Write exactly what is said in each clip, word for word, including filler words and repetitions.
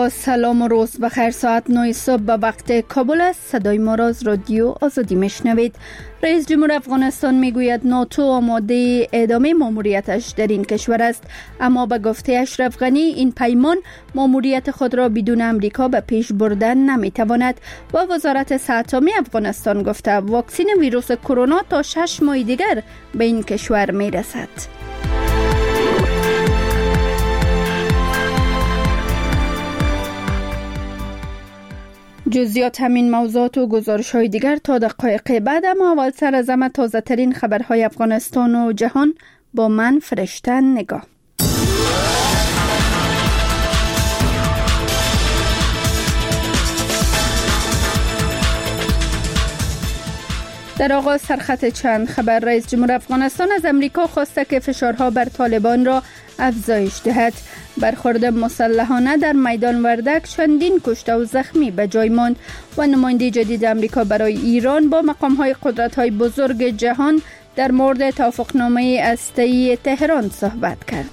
با سلام و روز بخیر. ساعت نه صبح به وقت کابل است. صدای ما را از رادیو آزادی میشنوید. رئیس جمهور افغانستان میگوید ناتو آماده ادامه ماموریتش در این کشور است، اما به گفته اشرف غنی این پیمان ماموریت خود را بدون امریکا به پیش بردن نمیتواند. و وزارت صحت عامه افغانستان گفته واکسن ویروس کرونا تا شش ماه دیگر به این کشور میرسد. جزئیات همین موضوعات و گزارش‌های دیگر تا دقایق بعد، اما اول سر از همه تازه ترین خبرهای افغانستان و جهان با من فرشته نگاه. در آغاز سرخط چند خبر. رئیس جمهور افغانستان از امریکا خواسته که فشارها بر طالبان را افزایش دهد. برخورد مسلحانه در میدان وردک، چندین کشته و زخمی به جای ماند. و نماینده جدید امریکا برای ایران با مقام‌های قدرت‌های بزرگ جهان در مورد توافقنامه هسته‌ای تهران صحبت کرد.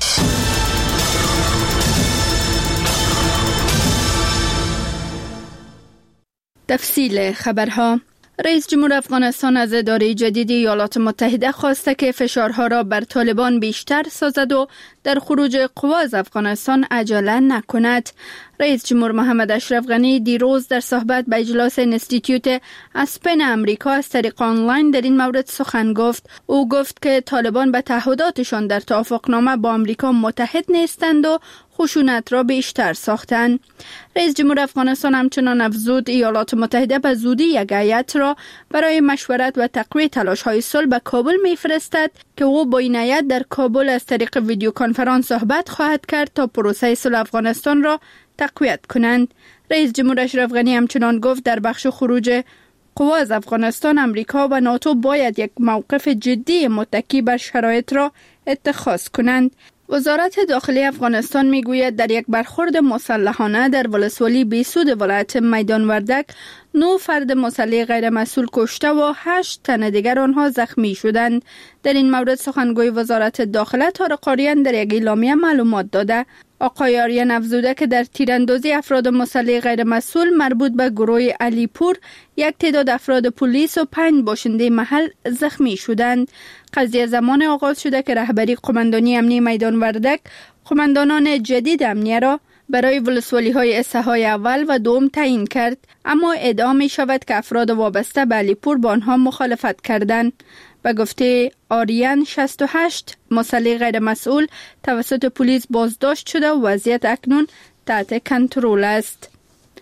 تفصیل خبرها. رئیس جمهور افغانستان از اداره جدید ایالات متحده خواسته که فشارها را بر طالبان بیشتر سازد و در خروج قوا از افغانستان عجله نکند. رئیس جمهور محمد اشرف غنی دیروز در صحبت به اجلاس انستیتیوت اسپن امریکا از طریق آنلاین در این مورد سخن گفت. او گفت که طالبان به تعهداتشان در توافقنامه با امریکا متحد نیستند و خشونت را بیشتر ساختند. رئیس جمهور افغانستان همچنان افزود ایالات متحده به زودی یک هیئت را برای مشورت و تقویت تلاش‌های صلح به کابل می‌فرستد که او با این هیئت در کابل از طریق ویدیو کنفرانس صحبت خواهد کرد تا پروسه صلح افغانستان را تقویت کنند. رئیس جمهور اشرف غنی همچنان گفت در بخش خروج قوا از افغانستان امریکا و ناتو باید یک موقف جدی متکی بر شرایط را اتخاذ کنند. وزارت داخلی افغانستان میگوید در یک برخورد مسلحانه در ولسوالی بیسود ولایت میدان وردک نه فرد مسلح غیر مسئول کشته و هشت تن دیگر آنها زخمی شدند. در این مورد سخنگوی وزارت داخله طارق آریان در یک اعلامیه معلومات داده. آقای آریان افزوده که در تیراندازی افراد مسلح غیر مسئول مربوط به گروه علیپور یک تعداد افراد پلیس و پنج باشنده محل زخمی شدند. قضیه زمان آغاز شده که رهبری قماندانی امنی میدان وردک قماندانان جدید امنیه را برای ولسوالی های اسحای اول و دوم تعیین کرد، اما ادعا می شود که افراد وابسته به علیپور با آنها مخالفت کردند. به گفته آریان شصت و هشت مسلح غیر مسئول توسط پلیس بازداشت شده و وضعیت اکنون تحت کنترل است.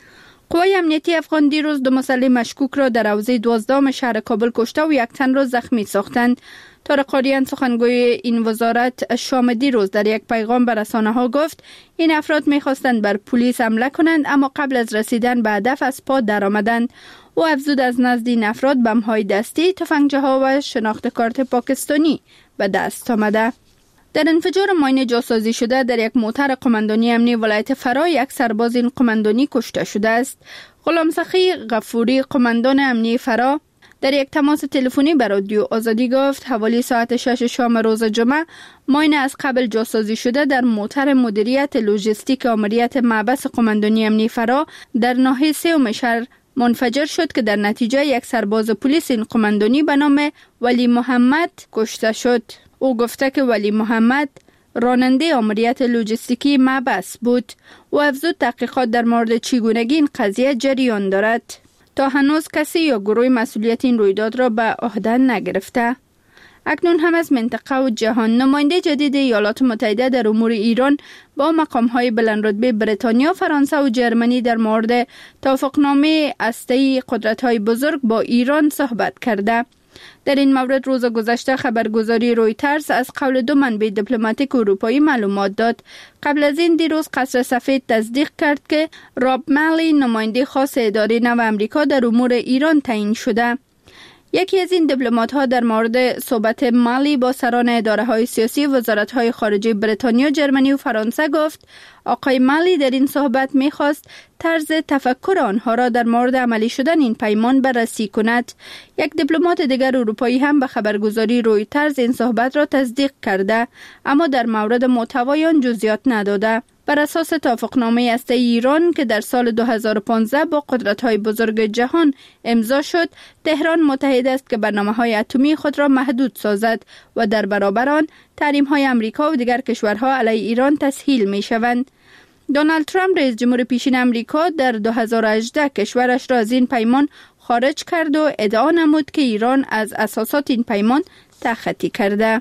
قوای امنیتی افغان دیروز دو مسلح مشکوک را در حوزه دوازدهم شهر کابل کشته و یک تن را زخمی ساختند. طارق آریان سخنگوی این وزارت شام دیروز در یک پیغام به رسانه‌ها گفت این افراد می‌خواستند بر پلیس حمله کنند، اما قبل از رسیدن به هدف از پا درآمدند. او افزود از نزد این افراد بم‌های دستی، تفنگچه‌ها و شناخت کارت پاکستانی به دست آمده. در انفجار ماین جاسازی شده در یک موتر قماندانی امنی ولایت فرا یک سرباز این قماندانی کشته شده است. غلام سخی غفوری قماندان امنی فرا در یک تماس تلفنی به رادیو آزادی گفت حوالی ساعت شش شام روز جمعه ماین از قبل جاسازی شده در موتر مدیریت لوجستیک آمریت محبس قماندانی امنی فرا در ناحیه سوم شهر منفجر شد که در نتیجه یک سرباز پلیس این قماندانی به نام ولی محمد کشته شد. او گفته که ولی محمد راننده آمریت لوجستیکی محبس بود و افزود تحقیقات در مورد چگونگی این قضیه جریان دارد. تا هنوز کسی یا گروه مسئولیت این رویداد را به عهده نگرفته. اکنون هم از منطقه و جهان. نماینده جدید ایالات متحده در امور ایران با مقام‌های بلندرتبه بریتانیا، فرانسه و جرمنی در مورد توافقنامه هسته‌ای قدرت‌های بزرگ با ایران صحبت کرده. در این مورد روز گذشته خبرگزاری رویترز از قول دو منبع دیپلماتیک اروپایی معلومات داد. قبل از این دیروز قصر سفید تصدیق کرد که راب مالی نماینده خاص اداره نو آمریکا در امور ایران تعیین شده. یکی از این دیپلمات‌ها در مورد صحبت مالی با سران اداره‌های سیاسی وزارت‌های خارجه بریتانیا، جرمنی و فرانسه گفت آقای مالی در این صحبت می‌خواست طرز تفکر آنها را در مورد عملی شدن این پیمان بررسی کند. یک دیپلمات دیگر اروپایی هم به خبرگزاری رویترز این صحبت را تصدیق کرده، اما در مورد محتوای آن جزئیات نداده. بر اساس توافقنامه هسته ایران که در سال دو هزار و پانزده با قدرت‌های بزرگ جهان امضا شد، تهران متحد است که برنامه‌های اتمی خود را محدود سازد و در برابر آن تحریم‌های امریکا و دیگر کشورها علیه ایران تسهیل می‌شوند. دونالد ترامپ رئیس جمهور پیشین امریکا در دو هزار و هجده کشورش را از این پیمان خارج کرد و ادعا نمود که ایران از اساسات این پیمان تخطی کرده.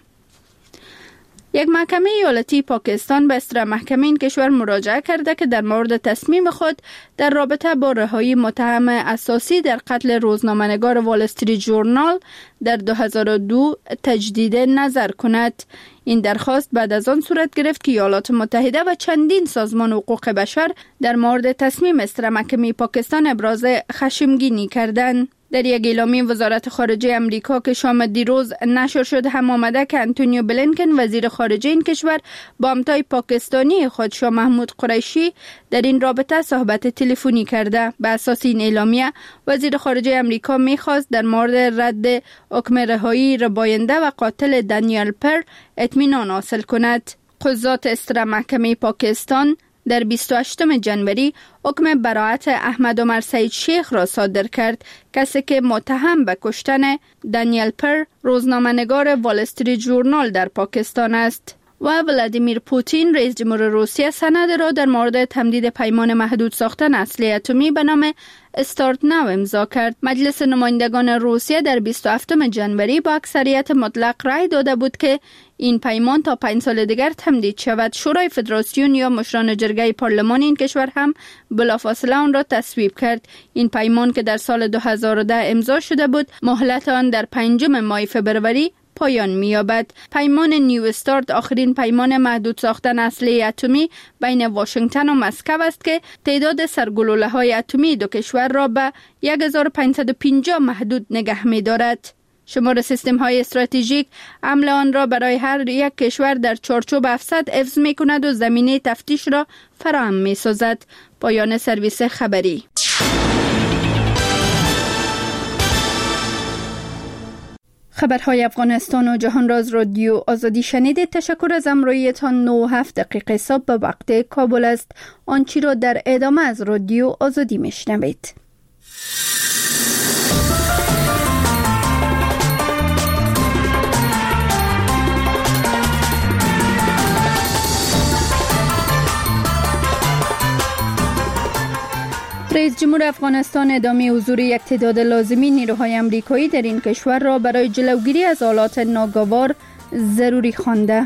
یک محکمه ایالتی پاکستان به اصطلاح محکمه این کشور مراجعه کرده که در مورد تصمیم خود در رابطه با رهایی متهم اساسی در قتل روزنامه‌نگار وال استریت ژورنال در دو هزار و دو تجدید نظر کند. این درخواست بعد از آن صورت گرفت که ایالات متحده و چندین سازمان حقوق بشر در مورد تصمیم اصطلاح محکمه پاکستان ابراز خشمگینی کردند. در یک اعلامیه وزارت خارجه امریکا که شام دیروز نشر شد هم آمده که انتونیو بلینکن وزیر خارجه این کشور با همتای پاکستانی خود شاه محمود قریشی در این رابطه صحبت تلفنی کرده. به اساس این اعلامیه وزیر خارجه امریکا میخواست در مورد رد حکم رهایی رباینده و قاتل دانیل پر اطمینان حاصل کند. قضات اصطلاح محکمه پاکستان در بیست و هشتم جنوری حکم براءت احمد عمر سعید شیخ را صادر کرد، کسی که متهم به کشتن دانیل پر روزنامه‌نگار وال استریت ژورنال در پاکستان است. و ولادیمیر پوتین رئیس جمهور روسیه سند را در مورد تمدید پیمان محدود ساختن اسلحه اتمی به نام استارت ناو امضا کرد. مجلس نمایندگان روسیه در بیست و هفتم جنوری با اکثریت مطلق رای داده بود که این پیمان تا پنج سال دیگر تمدید شود. شورای فدراسیون یا مشران جرگه پارلمان این کشور هم بلافاصله آن را تصویب کرد. این پیمان که در سال دو هزار و ده امضا شده بود، مهلت آن در پنجم ماه فوریه پایان می‌یابد. پیمان نیو استارت آخرین پیمان محدود ساختن اسلحه اتمی بین واشنگتن و مسکو است که تعداد سرگلوله‌های اتمی دو کشور را به هزار و پانصد و پنجاه محدود نگه می‌دارد. شمار سیستم‌های استراتژیک عمل آن را برای هر یک کشور در چارچوب هفتصد حفظ می‌کند و زمینه تفتیش را فراهم می‌سازد. پایان سرویس خبری. خبرهای افغانستان و جهان را از رادیو آزادی شنیدید. تشکر از همراهیتان. نه و هفت دقیقه صبح به وقت کابل است. آنچه را در ادامه از رادیو آزادی میشنوید. رئیس جمهور افغانستان ادامه حضور یک تعداد لازمی نیروهای امریکایی در این کشور را برای جلوگیری از حالات ناگوار ضروری خوانده.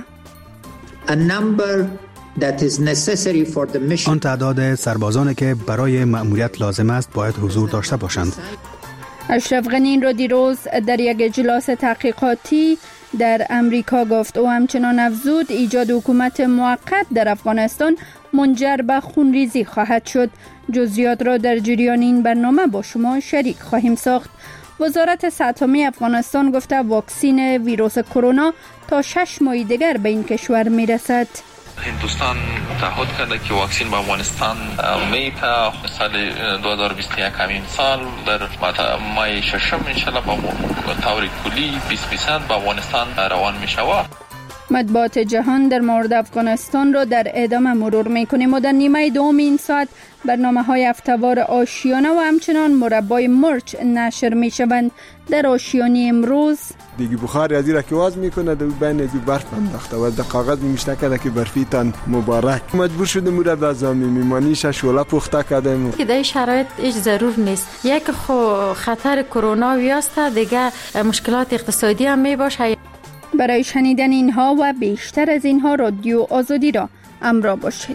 آن تعداد سربازانی که برای مأموریت لازم است باید حضور داشته باشند. اشرف غنی این را دیروز در یک اجلاس تحقیقاتی در امریکا گفت. او همچنان افزود ایجاد حکومت موقت در افغانستان منجر به خونریزی خواهد شد. جزئیات را در جریان این برنامه با شما شریک خواهیم ساخت. وزارت صحت عامه افغانستان گفته واکسین ویروس کرونا تا شش ماه دیگر به این کشور میرسد. هندوستان تعهد کرده که واکسین به افغانستان میته سال دو هزار و بیست و یک همین سال در ماه ششم انشالله به طور کلی بیست درصد به افغانستان روان می شود. مطبوعات جهان در مورد افغانستان را در ادامه مرور میکنیم و در نیمه دوم این ساعت برنامه های هفته‌وار آشیانه و همچنان مربای مرچ نشر می شوند. در آشیانه امروز دیگه بخاری از این که واز میکنه در بین از برف انداخته و در کاغذ میمشته کرده که برفیتان مبارک. مجبور شدیم مورد بازامی میمانیش شوله پخته کردیم. که در شرایط هیچ ضرور نیست. یک خو خطر کرونا ویاسته دیگه مشکلات اقتصادی هم می باشه. برای شنیدن اینها و بیشتر از اینها رادیو آزادی را همراه باشید.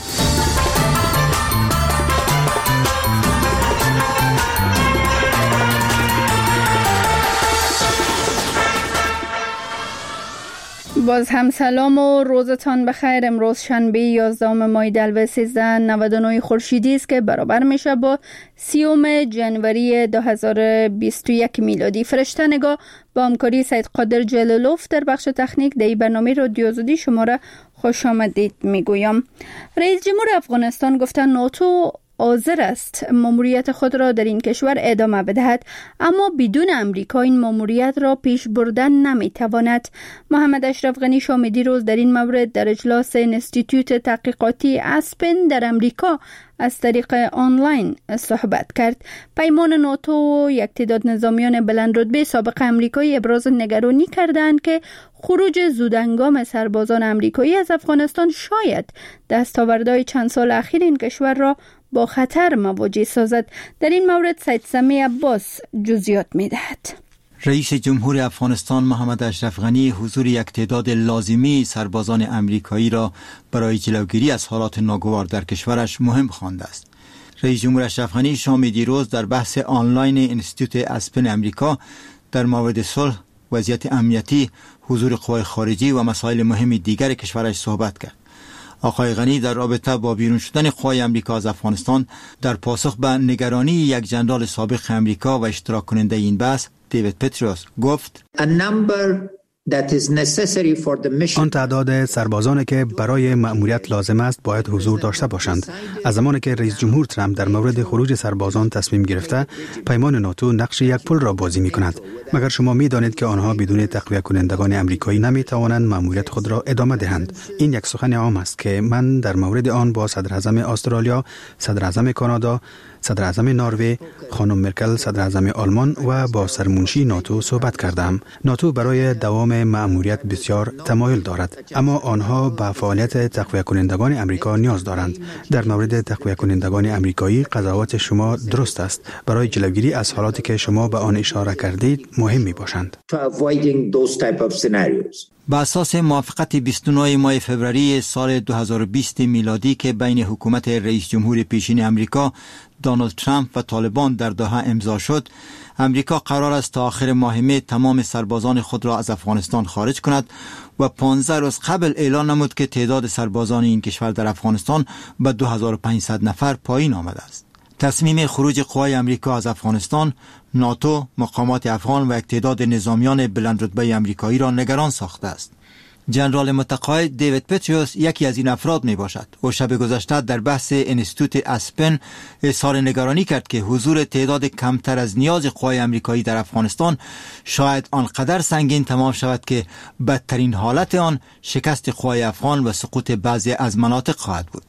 باز هم سلام و روزتان بخیر. امروز شنبه یازدهم ماه دلو سیزده نود و نه خورشیدی است که برابر میشه با سیوم جنوری دو هزار و بیست و یک میلادی. فرشته نگاه با همکاری سید قادر جلالوف در بخش تکنیک در برنامه رادیو آزادی شما را خوش آمدید میگویم. رئیس جمهور افغانستان گفته ناتو حاضر است ماموریت خود را در این کشور ادامه بدهد، اما بدون امریکا این ماموریت را پیش بردن نمیتواند. محمد اشرف غنی شام دیروز در این مورد در اجلاس انستیتوت تحقیقاتی اسپن در امریکا از طریق آنلاین صحبت کرد. پیمان ناتو و یک تعداد نظامیان بلند رتبه سابق امریکایی ابراز نگرانی کردند که خروج زودهنگام سربازان امریکایی از افغانستان شاید دستاوردهای چند سال اخیر این کشور را با خطر مواجه سازد. در این مورد سید سمی عباس جزئیات می‌دهد. رئیس جمهور افغانستان محمد اشرف غنی حضور یک تعداد لازمی سربازان امریکایی را برای جلوگیری از حالات ناگوار در کشورش مهم خوانده است. رئیس جمهور اشرف غنی شام دیروز در بحث آنلاین انستیتوت اسپن امریکا در مورد صلح، وضعیت امنیتی، حضور قوای خارجی و مسائل مهم دیگر کشورش صحبت کرد. آقای غنی در رابطه با بیرون شدن قوای امریکا از افغانستان در پاسخ به نگرانی یک ژنرال سابق امریکا و اشتراک کننده این بحث دیوید پتریوس گفت: آن تعداد سربازانی که برای مأموریت لازم است باید حضور داشته باشند. از زمانی که رئیس جمهور ترامپ در مورد خروج سربازان تصمیم گرفته، پیمان ناتو نقش یک پل را بازی می کند. مگر شما می دانید که آنها بدون تقویت کنندگان امریکایی نمی توانند مأموریت خود را ادامه دهند؟ این یک سخن عام است که من در مورد آن با صدر اعظم استرالیا، صدر اعظم کانادا، صدر اعظم نروژ، خانم مرکل، صدر اعظم آلمان و با سرمنشی ناتو صحبت کردم. ناتو برای دوام مأموریت بسیار تمایل دارد، اما آنها به فعالیت تقویت کنندگان امریکا نیاز دارند. در مورد تقویت کنندگان امریکایی قضاوت شما درست است. برای جلوگیری از حالاتی که شما به آن اشاره کردید مهم می باشند. با اساس موافقت بیست و نه ماه فوریه سال دو هزار و بیست میلادی که بین حکومت رئیس جمهور پیشین امریکا دونالد ترامپ و طالبان در دوحه امضا شد، امریکا قرار است تا آخر ماه می تمام سربازان خود را از افغانستان خارج کند و پانزده روز قبل اعلان نمود که تعداد سربازان این کشور در افغانستان به دو هزار و پانصد نفر پایین آمده است. تصمیم خروج قوای امریکا از افغانستان ناتو، مقامات افغان و یک تعداد نظامیان بلند رتبه امریکایی را نگران ساخته است. ژنرال متقاعد دیوید پتریوس یکی از این افراد می باشد. او شب گذشته در بحث انستیتوت اسپن اظهار نگرانی کرد که حضور تعداد کمتر از نیاز قوای امریکایی در افغانستان شاید آنقدر سنگین تمام شود که بدترین حالت آن شکست قوای افغان و سقوط بعضی از مناطق خواهد بود.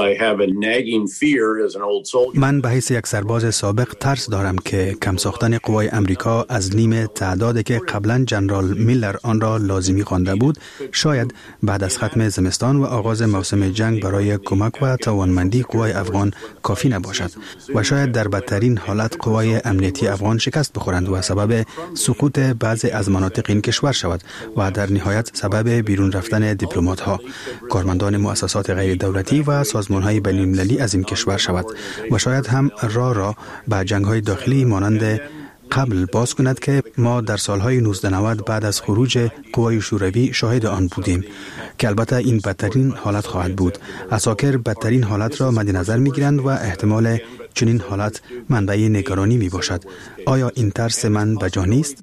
من به حیث یک سرباز سابق ترس دارم که کم ساختن قوای امریکا از نیم تعدادی که قبلا جنرال میلر آن را لازمی خوانده بود شاید بعد از ختم زمستان و آغاز موسم جنگ برای کمک و توانمندی قوای افغان کافی نباشد و شاید در بدترین حالت قوای امنیتی افغان شکست بخورند و سبب سقوط بعضی از مناطق این کشور شود و در نهایت سبب بیرون رفتن دیپلمات ها، کارمندان مؤسسات غیر دولتی و سازمان‌های بین‌المللی از این کشور شود و شاید هم راه را به جنگ‌های داخلی مانند قبل باز کند که ما در سالهای نوزده نود بعد از خروج قوای شوروی شاهد آن بودیم که البته این بدترین حالت خواهد بود. عساکر بدترین حالت را مد نظر می‌گیرند و احتمال چنین حالت منبع نگرانی می باشد. آیا این ترس من بجا نیست؟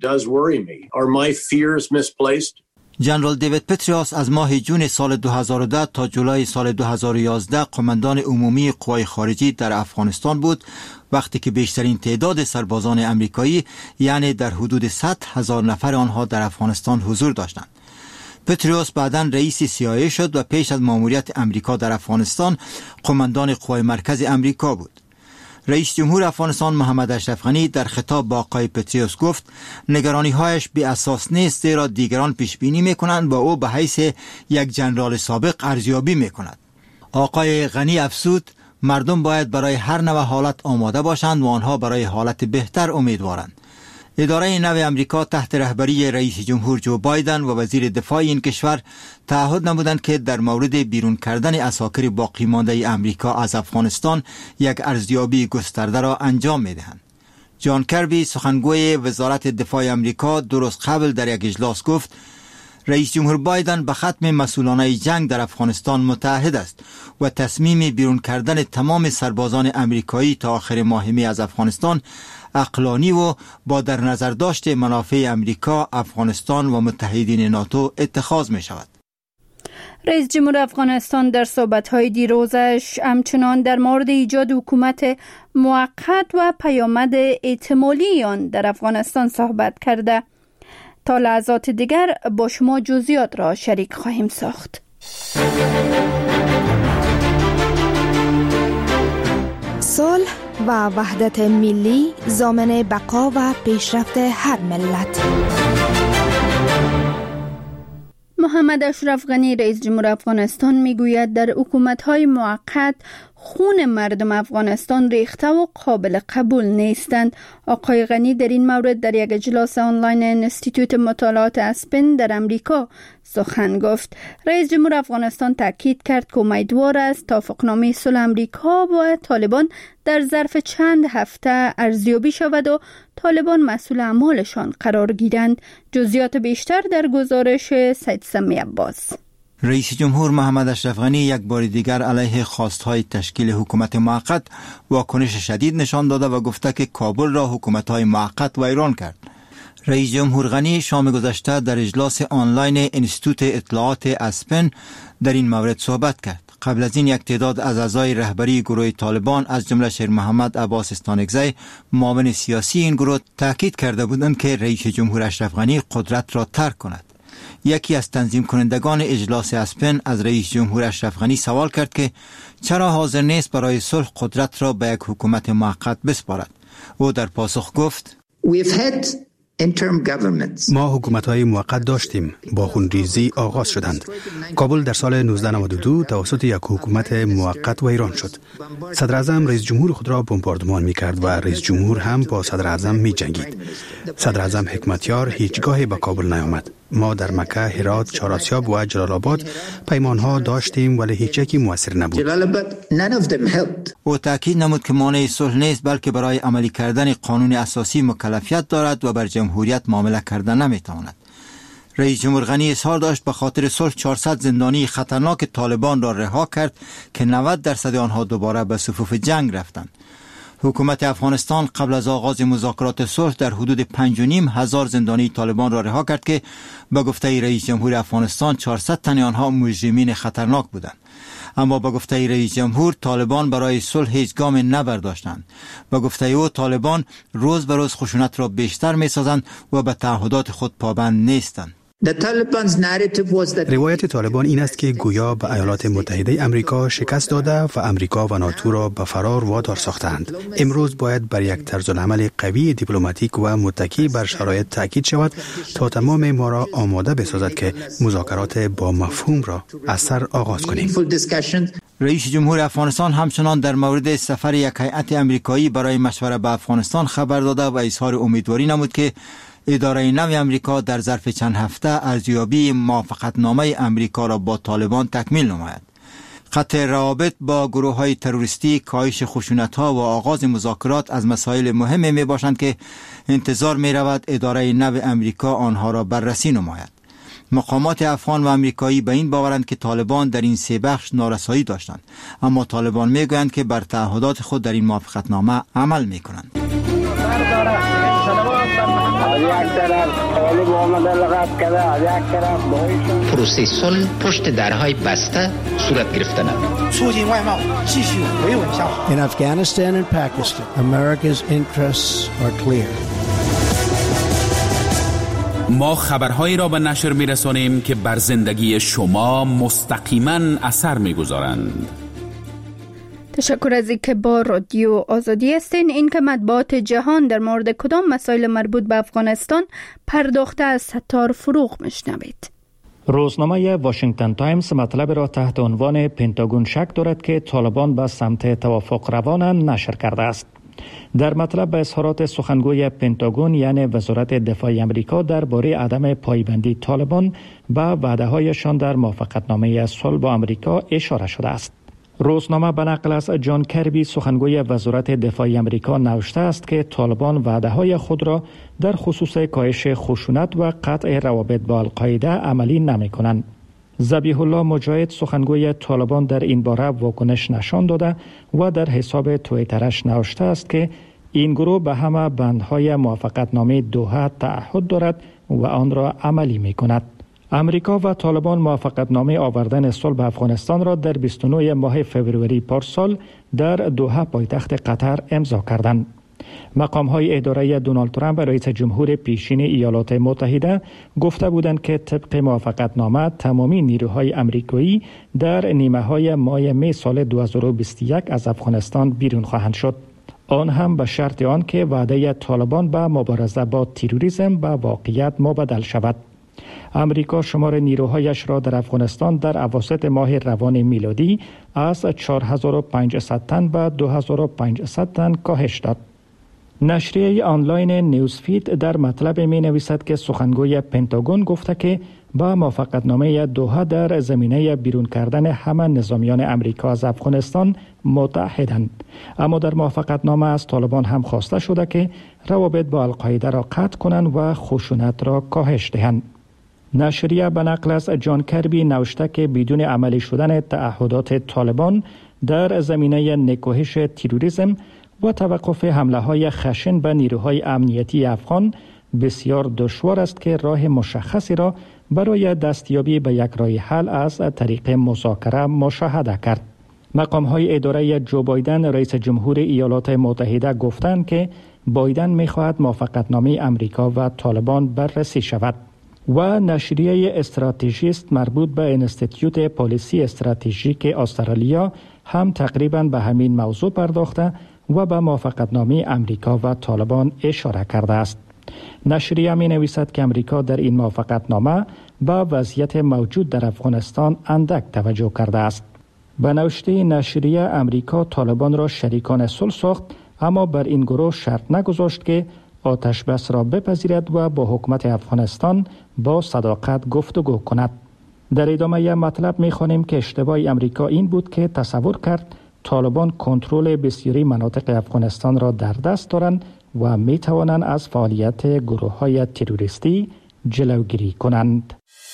جنرال دیوید پتریوس از ماه جون سال دو هزار و ده تا جولای سال دو هزار و یازده قماندان عمومی قوای خارجی در افغانستان بود، وقتی که بیشترین تعداد سربازان امریکایی یعنی در حدود صد هزار نفر آنها در افغانستان حضور داشتند. پتریوس بعداً رئیس سی آی ای شد و پیش از ماموریت امریکا در افغانستان قماندان قوای مرکز امریکا بود. رئیس جمهور افغانستان محمد اشرف غنی در خطاب با آقای پتریوس گفت نگرانی‌هایش بی اساس نیست، زیرا دیگران پیش بینی می‌کنند با او به حیث یک جنرال سابق ارزیابی می‌کند. آقای غنی افزود مردم باید برای هر نوع حالت آماده باشند و آنها برای حالت بهتر امیدوارند. اداره نو امریکا تحت رهبری رئیس جمهور جو بایدن و وزیر دفاع این کشور تعهد نمودند که در مورد بیرون کردن عساکر باقی مانده امریکا از افغانستان یک ارزیابی گسترده را انجام می‌دهند. جان کربی سخنگوی وزارت دفاع امریکا دو روز قبل در یک اجلاس گفت رئیس جمهور بایدن به ختم مسئولانه جنگ در افغانستان متعهد است و تصمیم بیرون کردن تمام سربازان امریکایی تا آخر ماه می از افغانستان عقلانی و با در نظر داشت منافع امریکا، افغانستان و متحدین ناتو اتخاذ می شود. رئیس جمهور افغانستان در صحبت‌های دیروزش همچنان در مورد ایجاد حکومت موقت و پیامد احتمالی آن در افغانستان صحبت کرده. تا لحظات دیگر با شما جزئیات را شریک خواهیم ساخت. صلح و وحدت ملی ضامن بقا و پیشرفت هر ملت. محمد اشرف غنی رئیس جمهور افغانستان میگوید در حکومت‌های موقت خون مردم افغانستان ریخته و قابل قبول نیستند. آقای غنی در این مورد در یک اجلاس آنلاین انستیتوت مطالعات اسپن در امریکا سخن گفت. رئیس جمهور افغانستان تاکید کرد که امیدوار است توافقنامه صلح امریکا و طالبان در ظرف چند هفته ارزیابی شود و طالبان مسئول اعمالشان قرار گیرند. جزئیات بیشتر در گزارش سید سمی عباس. رئیس جمهور محمد اشرف غنی یک بار دیگر علیه خواستهای تشکیل حکومت موقت واکنش شدید نشان داده و گفته که کابل را حکومت‌های موقت ویران کرد. رئیس جمهور غنی شام گذشته در اجلاس آنلاین انستیتوت اطلاعات اسپن در این مورد صحبت کرد. قبل از این یک تعداد از اعضای رهبری گروه طالبان از جمله شیر محمد عباس استانکزی معاون سیاسی این گروه تاکید کرده بودند که رئیس جمهور اشرف غنی قدرت را ترک کند. یکی از تنظیم کنندگان اجلاس اسپن از رئیس جمهور اشرف غنی سوال کرد که چرا حاضر نیست برای صلح قدرت را به یک حکومت موقت بسپارد. او در پاسخ گفت: ما حکومت‌های موقت داشتیم، با خونریزی آغاز شدند. کابل در سال نوزده نود و دو توسط یک حکومت موقت ویران شد. صدر اعظم رئیس جمهور خود را بمباردمان می‌کرد و رئیس جمهور هم با صدر اعظم می‌جنگید. صدر اعظم حکمتیار هیچگاهی به کابل نیامد. ما در مکه، هرات، چهارآسیاب و جلال آباد پیمان‌ها داشتیم ولی هیچ یکی مؤثر نبود. او تاکید نمود که مانع صلح نیست بلکه برای عملی کردن قانون اساسی مکلفیت دارد و بر جمهوریت معامله کردن نمیتواند. رئیس جمهور غنی اظهار داشت به خاطر صلح چهارصد زندانی خطرناک طالبان را رها کرد که نود درصد آنها دوباره به صفوف جنگ رفتند. حکومت افغانستان قبل از آغاز مذاکرات صلح در حدود پنج و نیم هزار زندانی طالبان را رها کرد که به گفته رئیس جمهور افغانستان چهارصد تن آنها مجرمین خطرناک بودند. اما به گفته رئیس جمهور طالبان برای صلح هیچ گام نبرداشتند. به گفته او طالبان روز به روز خشونت را بیشتر می‌سازند و به تعهدات خود پابند نیستند. روایت طالبان این است که گویا به ایالات متحده امریکا شکست داده و امریکا و ناتو را به فرار وادار ساختند. امروز باید بر یک طرز العمل قوی دیپلماتیک و متکی بر شرایط تاکید شود تا تمام ما را آماده بسازد که مذاکرات با مفهوم را از سر آغاز کنیم. رئیس جمهور افغانستان همچنان در مورد سفر یک هیئت امریکایی برای مشوره به افغانستان خبر داده و اظهار امیدواری نمود که اداره نو امریکا در ظرف چند هفته ارزیابی موافقتنامه امریکا را با طالبان تکمیل نماید. قطع روابط با گروه های تروریستی، کاهش خشونت ها و آغاز مذاکرات از مسائل مهمی می باشند که انتظار می رود اداره نو امریکا آنها را بررسی نماید. مقامات افغان و امریکایی به این باورند که طالبان در این سه بخش نارسایی داشتند، اما طالبان می گویند که بر تعهدات خود در این موافقتنامه عمل می کنند. پروسه صلح پشت درهای بسته صورت گرفته نمود. In Afghanistan and Pakistan, America's interests are clear. ما خبرهایی را به نشر می‌رسانیم که بر زندگی شما مستقیما اثر می‌گذارند. تشکر از اینکه با رادیو آزادی هستین. این که مطبوعات جهان در مورد کدام مسائل مربوط به افغانستان پرداخته از ستار فروغ میشنوید. روزنامه واشنگتن تایمز مطلب را تحت عنوان پنتاگون شک دارد که طالبان به سمت توافق روانند نشر کرده است. در مطلب به اظهارات سخنگوی پنتاگون یعنی وزارت دفاع امریکا درباره عدم پایبندی طالبان به وعده‌هایشان در موافقتنامه صلح با امریکا اشاره شده است. روزنامه به نقل از جان کربی سخنگوی وزارت دفاع امریکا نوشته است که طالبان وعده‌های خود را در خصوص کاهش خشونت و قطع روابط با القاعده عملی نمی‌کنند. ذبیح الله مجاهد سخنگوی طالبان در این باره واکنش نشان داده و در حساب توییترش نوشته است که این گروه به همه بندهای موافقتنامه دوحه تعهد دارد و آن را عملی می‌کند. امریکا و طالبان موافقتنامه آوردن صلح به افغانستان را در بیست و نه ماه فوریه پارسال در دوحه پایتخت قطر امضا کردند. مقام‌های اداره دونالد ترامپ رئیس جمهور پیشین ایالات متحده گفته بودند که طبق موافقتنامه تمامی نیروهای امریکایی در نیمه‌های ماه می سال دو هزار و بیست و یک از افغانستان بیرون خواهند شد. آن هم به شرط آن که وعده طالبان به مبارزه با تروریسم به واقعیت مبدل شود. امریکا شمار نیروهایش را در افغانستان در اواسط ماه روان میلادی از چهار هزار و پانصد تن به دو هزار و پانصد تن کاهش داد. نشریه آنلاین نیوزفید در مطلب می نویسد که سخنگوی پنتاگون گفته که با موافقتنامه دوحه در زمینه بیرون کردن همه نظامیان امریکا از افغانستان متحدند. اما در موافقتنامه از طالبان هم خواسته شده که روابط با القاعده را قطع کنند و خشونت را کاهش دهند. نشریه به نقل از جان کربی نوشته که بدون عملی شدن تعهدات طالبان در زمینه نکوهش تروریسم و توقف حمله های خشن به نیروهای امنیتی افغان بسیار دشوار است که راه مشخصی را برای دستیابی به یک راه حل از طریق مذاکره مشاهده کرد. مقام‌های اداره جو بایدن رئیس جمهور ایالات متحده گفتند که بایدن می‌خواهد موافقتنامه امریکا و طالبان بررسی شود. و نشریه استراتژیست مربوط به انستیتیوت پالیسی استراتژیک استرالیا هم تقریباً به همین موضوع پرداخته و به موافقتنامه امریکا و طالبان اشاره کرده است. نشریه می نویسد که امریکا در این موافقتنامه به وضعیت موجود در افغانستان اندک توجه کرده است. به نوشته نشریه امریکا طالبان را شریکان صلح ساخت، اما بر این گروه شرط نگذاشت که آتش بس را بپذیرد و با حکومت افغانستان با صداقت گفتگو کند. در ادامه مطلب می خوانیم که اشتباه امریکا این بود که تصور کرد طالبان کنترل بسیاری مناطق افغانستان را در دست دارند و می توانند از فعالیت گروه های تروریستی جلوگیری کنند.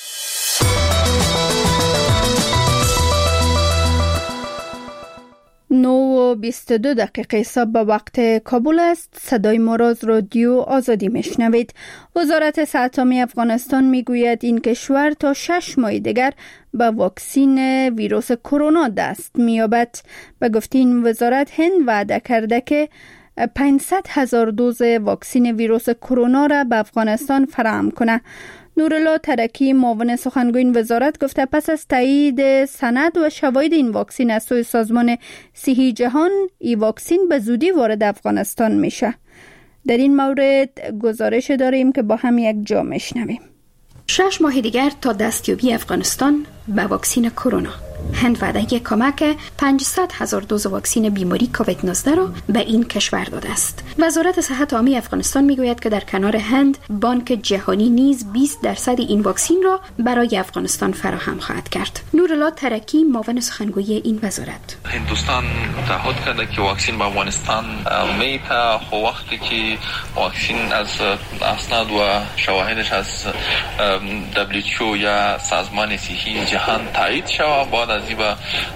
نو و بیست و دو دقیقه صبح به وقت کابل است. صدای ما را از رادیو آزادی میشنوید. وزارت صحت عامه افغانستان میگوید این کشور تا شش ماه دیگر به واکسین ویروس کرونا دست می‌یابد. به گفته این وزارت هند وعده کرده که پانصد هزار دوز واکسین ویروس کرونا را به افغانستان فراهم کنه. نورالله ترکی معاون سخنگوی این وزارت گفته پس از تایید سند و شواهد این واکسین از سوی سازمان صحی جهان این واکسین به زودی وارد افغانستان میشه. در این مورد گزارش داریم که با هم یک جا میشنویم. شش ماه دیگر تا دستیابی افغانستان به واکسین کرونا. هند وعده کمک پانصد هزار دوز واکسین بیماری کووید نوزده را به این کشور داده است. وزارت صحت عامه افغانستان میگوید که در کنار هند بانک جهانی نیز بیست درصد این واکسین را برای افغانستان فراهم خواهد کرد. نورالله ترکی معاون سخنگوی این وزارت: هندوستان تعهد کرده که واکسین به افغانستان میته، خو وقتی که واکسین از اسناد و شواهدش از دبلیو اچ او یا سازمان صحی جهان تایید شود، بعد از این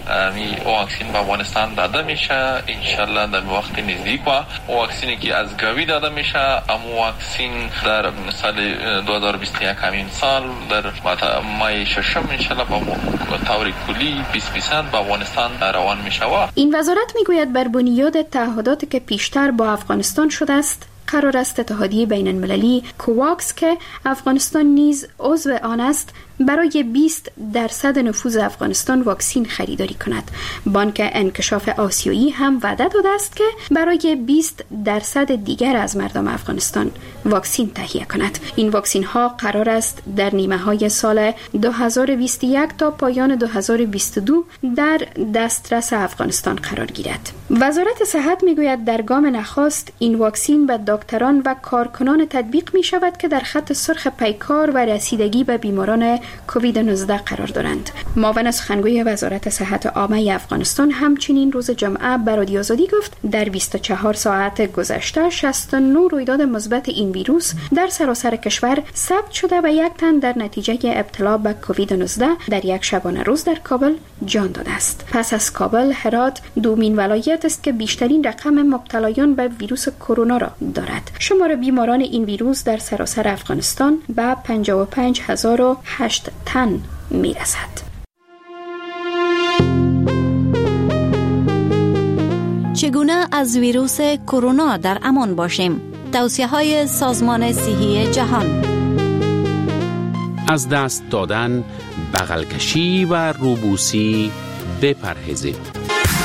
می واکسین به افغانستان داده میشه. انشالله در وقت نزدیک و واکسینی که از گاوی داده میشه، اما واکسین در سال دو هزار و بیست و یک همین سال در ماه ششم انشالله به طور کلی بیست درصد به افغانستان روان میشه. این وزارت میگوید بر بنیاد تعهداتی که پیشتر با افغانستان شده است، قرار است اتحادیه بین المللی کوواکس که افغانستان نیز عضو آن است برای بیست درصد نفوذ افغانستان واکسین خریداری کند. بانک انکشاف آسیایی هم وعده داده است که برای بیست درصد دیگر از مردم افغانستان واکسین تهیه کند. این واکسین ها قرار است در نیمه های سال دو هزار و بیست و یک تا پایان دو هزار و بیست و دو در دسترس افغانستان قرار گیرد. وزارت صحت میگوید در گام نخست این واکسین به دکتران و کارکنان تطبیق می شود که در خط سرخ پیکار و رسیدگی به بیماران کووید نوزده قرار دارند. معاون سخنگوی وزارت صحت عامه افغانستان همچنین روز جمعه به رادیو آزادی گفت در بیست و چهار ساعت گذشته شصت و نه رویداد مثبت این ویروس در سراسر کشور ثبت شده و یک تن در نتیجه ابتلا به کووید نوزده در یک شبانه روز در کابل جان داده است. پس از کابل، هرات دومین ولایت است که بیشترین رقم مبتلایان به ویروس کرونا را دارد. دارد. شمار بیماران این ویروس در سراسر افغانستان به پنجاه و پنج هزار و هشت تن می رسد. چگونه از ویروس کرونا در امان باشیم؟ توصیه های سازمان صحی جهان. از دست دادن، بغل کشی و روبوسی بپرهیزید.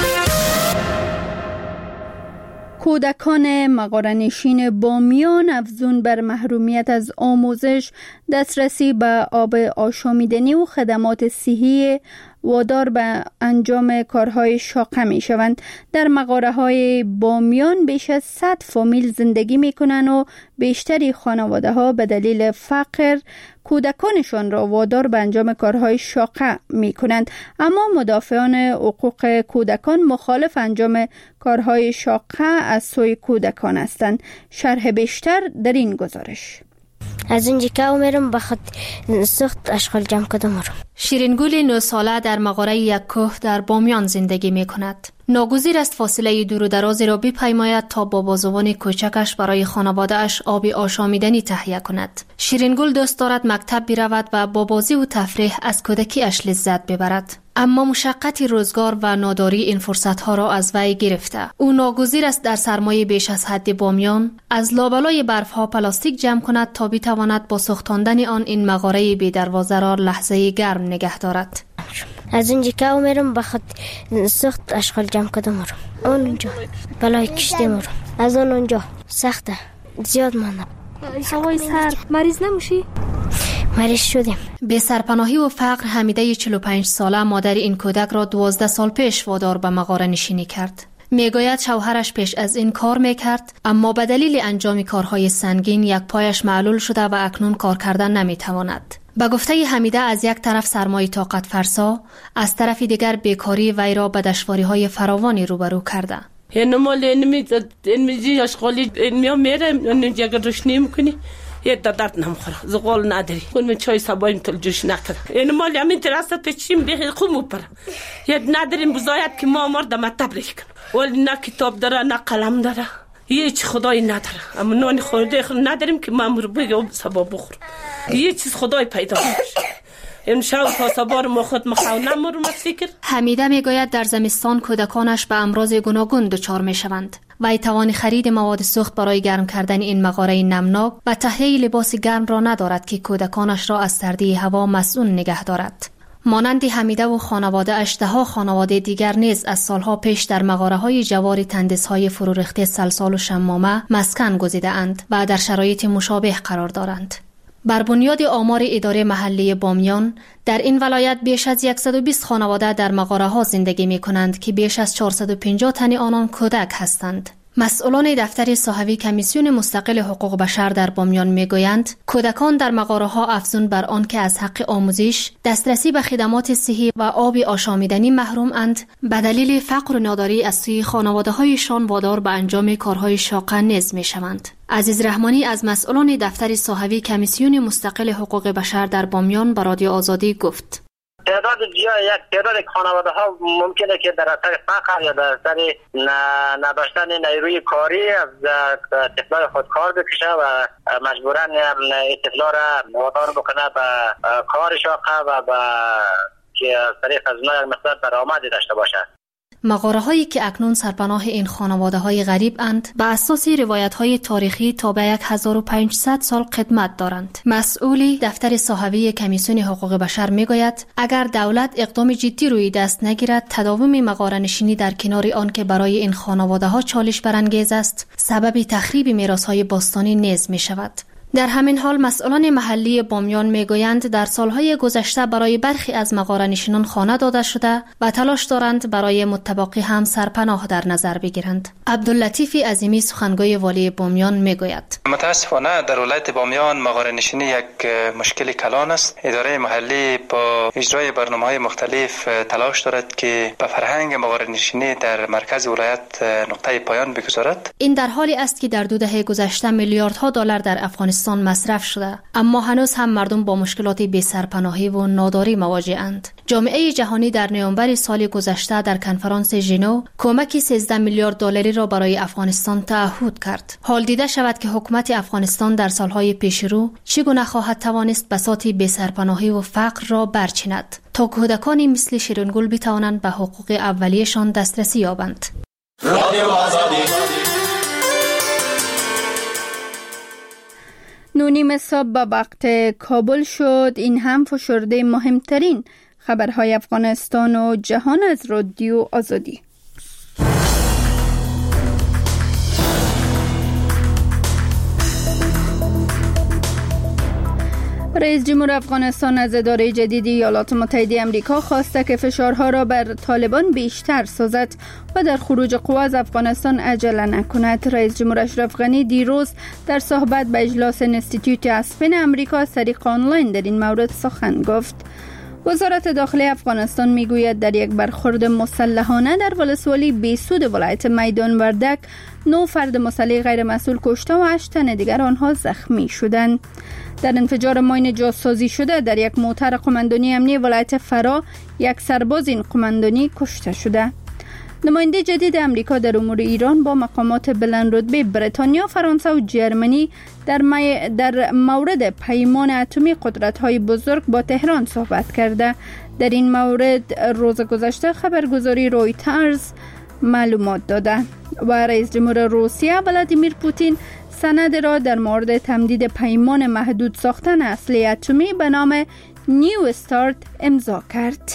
کودکان مغاره‌نشین بامیان افزون بر محرومیت از آموزش، دسترسی به آب آشامیدنی و خدمات صحی وادار به انجام کارهای شاقه می شوند. در مغاره های بامیان بیش از صد فامیل زندگی می کنند و بیشتری خانواده ها به دلیل فقر کودکانشان را وادار به انجام کارهای شاقه می کنند. اما مدافعان حقوق کودکان مخالف انجام کارهای شاقه از سوی کودکان هستند. شرح بیشتر در این گزارش. از اینجا که میرم بخاطر سخت اشغال جمع کردم. شیرینگل نه ساله در مغاره یک کوه در بامیان زندگی می کند. ناگزیر است فاصله دور و درازی را بپیماید تا با بازوان کوچکش برای خانواده اش آب آشامیدنی تهیه کند. شیرینگل دوست دارد مکتب برود و با بازی و تفریح از کودکی اش لذت ببرد. اما مشقت روزگار و ناداری این فرصتها را از وی گرفته. او ناگزیر است در سرمایه بیش از حد بامیان از لابلای برفها پلاستیک جمع کند تا بتواند با سوختاندن آن این مغاره بی دروازه را لحظه گرم نگه دارد. از اینجا که میرم بخاطر سخت اشغال جمع کردم. اونجا بلای کشتی مرم. از اون اونجا سخته زیاد ماندم. هوای سر مریض نمیشی؟ مریض شدیم. به سرپناهی و فقر حمیده چهل و پنج ساله مادر این کودک را دوازده سال پیش وادار به مغاره نشینی کرد. میگوید شوهرش پیش از این کار میکرد، اما به دلیل انجام کارهای سنگین یک پایش معلول شده و اکنون کار کردن نمیتواند. به گفته حمیده از یک طرف سرمایه طاقت فرسا، از طرف دیگر بیکاری وی را به دشواری‌های فراوانی روبرو کرده. یعنی مال اینمی اینمی اشغالی اینمی میره اینمی اگر روش نمیکنی یه درد نمیخوره، زغال نداری. اون چای صبایم تل جوش نکرد. این مال همین تراسه پیچیم بخیر خوب میپره. یه نداریم بزاید که ما مرد مطب ریخ کن. ولی نه کتاب داره نه قلم داره. هیچ خدایی نداره. اما نانی خورده نداریم که ما مر بگم سبا بخور. یه چیز خدای پیدا میشه. امشب تا صبح ما خود مخاونم مرم فکر. حمیده میگوید در زمستان کودکانش به امراض گوناگون دچار میشوند. وی توان خرید مواد سوخت برای گرم کردن این مغاره نمناک و تهیه لباس گرم را ندارد که کودکانش را از سردی هوا مسئول نگه دارد. مانند حمیده و خانواده اش ده‌ها خانواده دیگر نیز از سالها پیش در مغاره‌های جوار تندیس‌های فرو ریخته سلسال و شمامه مسکن گزیده اند و در شرایط مشابه قرار دارند. بر بنیاد آمار اداره محلی بامیان در این ولایت بیش از صد و بیست خانواده در مغاره‌ها زندگی می‌کنند که بیش از چهارصد و پنجاه تن آنان کودک هستند. مسئولان دفتر صحوی کمیسیون مستقل حقوق بشر در بامیان میگویند کودکان در مغاره‌ها افزون بر آن که از حق آموزش، دسترسی به خدمات صحی و آب آشامیدنی محروم اند، به دلیل فقر و ناداری از سوی خانواده‌هایشان وادار به انجام کارهای شاقه نیز میشوند. عزیز رحمانی از مسئولان دفتر صحوی کمیسیون مستقل حقوق بشر در بامیان به رادیو آزادی گفت: تعداد زیاد یک تعداد خانواده ها ممکنه که در اثر فقر یا در اثر نداشتن نیروی کاری از طفلای خود کار بکشه و مجبورا طفلا را وادار بکنه به کار شاقه و به که از طریق از اونها یک مقدار درآمدی داشته باشه. مغاره هایی که اکنون سرپناه این خانواده های غریب اند به اساس روایت های تاریخی تا به هزار و پانصد سال قدمت دارند. مسئولی دفتر صحوی کمیسیون حقوق بشر میگوید اگر دولت اقدام جدی روی دست نگیرد تداوم مغاره نشینی در کنار آن که برای این خانواده ها چالش برانگیز است سبب تخریب میراث های باستانی نیز می شود. در همین حال مسئولان محلی بامیان میگویند در سالهای گذشته برای برخی از مغاره نشینان خانه داده شده و تلاش دارند برای متبقی هم سرپناه در نظر بگیرند. عبداللطیف عظیمی سخنگوی والی بامیان میگوید: متاسفانه در ولایت بامیان مغاره نشینی یک مشکل کلان است. اداره محلی با اجرای برنامه‌های مختلف تلاش دارد که به فرهنگ مغاره نشینی در مرکز ولایت نقطه پایان بگذارد. این در حالی است که در دو دهه گذشته میلیاردها دلار در افغانستان افغانستان مصرف شده، اما هنوز هم مردم با مشکلات بی‌سرپناهی و ناداری مواجه‌اند. جامعه جهانی در نوامبر سال گذشته در کنفرانس ژنو کمک سیزده میلیارد دلاری را برای افغانستان تعهد کرد. حال دیده شود که حکومت افغانستان در سالهای پیش رو چگونه خواهد توانست بساط بی‌سرپناهی و فقر را برچیند تا کودکانی مثل شیرین‌گل بتوانند به حقوق اولیه‌شان دسترسی یابند. نونیم صبح به وقت کابل شد. این هم فشرده مهمترین خبرهای افغانستان و جهان از رادیو آزادی. رئیس جمهور افغانستان از اداره جدید ایالات متحده آمریکا خواسته که فشارها را بر طالبان بیشتر سازد و در خروج قوا از افغانستان عجله نکند. رئیس جمهور اشرف غنی دیروز در صحبت به اجلاس انستیتوت اسپن آمریکا از طریق آنلاین در این مورد سخن گفت. وزارت داخلی افغانستان میگوید در یک برخورد مسلحانه در ولسوالی بیسود ولایت میدان وردک نه فرد مسلح غیر مسئول کشته و هشت تن دیگر آنها زخمی شدند. در انفجار ماین جاسازی شده در یک موتر قماندانی امنی ولایت فرا یک سرباز این قماندانی کشته شده. نماینده جدید امریکا در امور ایران با مقامات بلند رتبه بریتانیا، فرانسه و جرمنی در, می... در مورد پیمان اتمی قدرت‌های بزرگ با تهران صحبت کرده. در این مورد روز گذشته خبرگزاری رویترز معلومات داده و رئیس جمهور روسیه ولادیمیر پوتین سند را در مورد تمدید پیمان محدود ساختن اسلحه اتمی به نام نیو استارت امضا کرد.